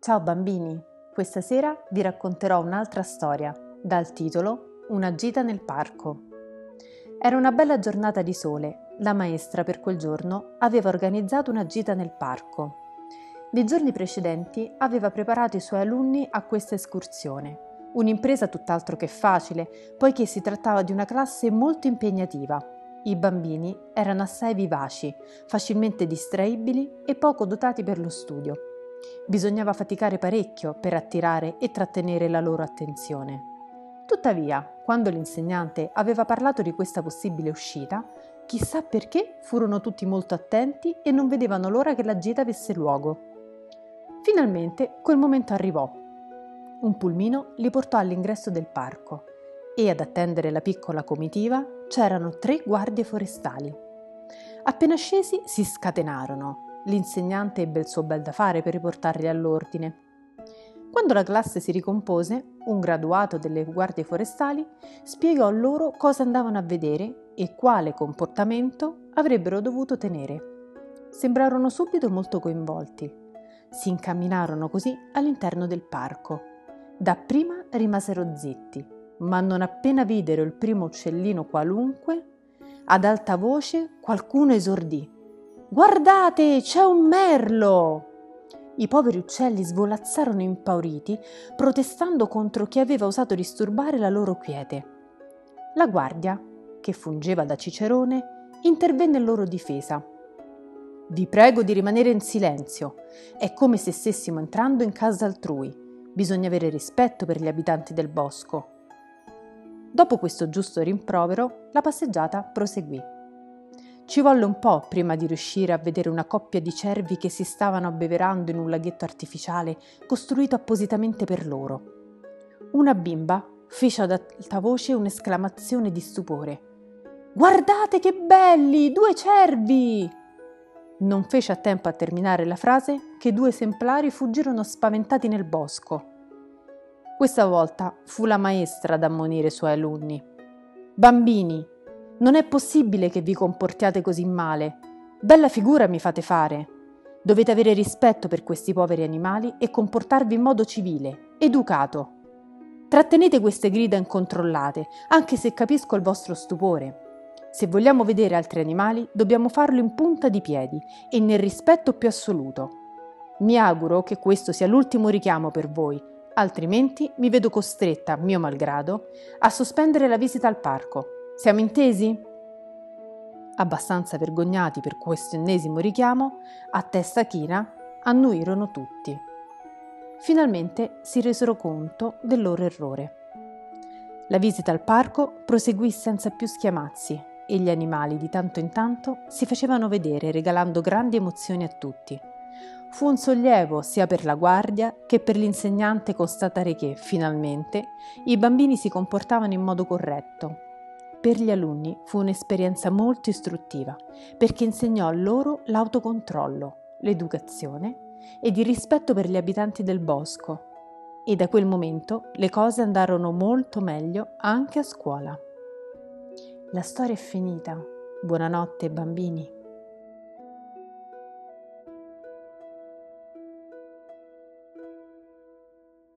Ciao bambini, questa sera vi racconterò un'altra storia dal titolo Una gita nel parco. Era una bella giornata di sole, la maestra per quel giorno aveva organizzato una gita nel parco. Nei giorni precedenti aveva preparato i suoi alunni a questa escursione, un'impresa tutt'altro che facile, poiché si trattava di una classe molto impegnativa. I bambini erano assai vivaci, facilmente distraibili e poco dotati per lo studio. Bisognava faticare parecchio per attirare e trattenere la loro attenzione. Tuttavia, quando l'insegnante aveva parlato di questa possibile uscita, chissà perché furono tutti molto attenti e non vedevano l'ora che la gita avesse luogo. Finalmente quel momento arrivò. Un pulmino li portò all'ingresso del parco e ad attendere la piccola comitiva c'erano 3 guardie forestali. Appena scesi si scatenarono. L'insegnante ebbe il suo bel da fare per riportarli all'ordine. Quando la classe si ricompose, un graduato delle guardie forestali spiegò loro cosa andavano a vedere e quale comportamento avrebbero dovuto tenere. Sembrarono subito molto coinvolti. Si incamminarono così all'interno del parco. Dapprima rimasero zitti, ma non appena videro il primo uccellino qualunque, ad alta voce qualcuno esordì: «Guardate, c'è un merlo!» I poveri uccelli svolazzarono impauriti, protestando contro chi aveva osato disturbare la loro quiete. La guardia, che fungeva da cicerone, intervenne in loro difesa. «Vi prego di rimanere in silenzio. È come se stessimo entrando in casa altrui. Bisogna avere rispetto per gli abitanti del bosco». Dopo questo giusto rimprovero, la passeggiata proseguì. Ci volle un po' prima di riuscire a vedere una coppia di cervi che si stavano abbeverando in un laghetto artificiale costruito appositamente per loro. Una bimba fece ad alta voce un'esclamazione di stupore. «Guardate che belli! 2 cervi!» Non fece a tempo a terminare la frase che 2 esemplari fuggirono spaventati nel bosco. Questa volta fu la maestra ad ammonire i suoi alunni. «Bambini, non è possibile che vi comportiate così male. Bella figura mi fate fare. Dovete avere rispetto per questi poveri animali e comportarvi in modo civile, educato. Trattenete queste grida incontrollate, anche se capisco il vostro stupore. Se vogliamo vedere altri animali, dobbiamo farlo in punta di piedi e nel rispetto più assoluto. Mi auguro che questo sia l'ultimo richiamo per voi, altrimenti mi vedo costretta, mio malgrado, a sospendere la visita al parco. Siamo intesi?» Abbastanza vergognati per questo ennesimo richiamo, a testa china annuirono tutti. Finalmente si resero conto del loro errore. La visita al parco proseguì senza più schiamazzi e gli animali di tanto in tanto si facevano vedere regalando grandi emozioni a tutti. Fu un sollievo sia per la guardia che per l'insegnante constatare che, finalmente, i bambini si comportavano in modo corretto. Per gli alunni fu un'esperienza molto istruttiva, perché insegnò loro l'autocontrollo, l'educazione ed il rispetto per gli abitanti del bosco. E da quel momento le cose andarono molto meglio anche a scuola. La storia è finita. Buonanotte, bambini.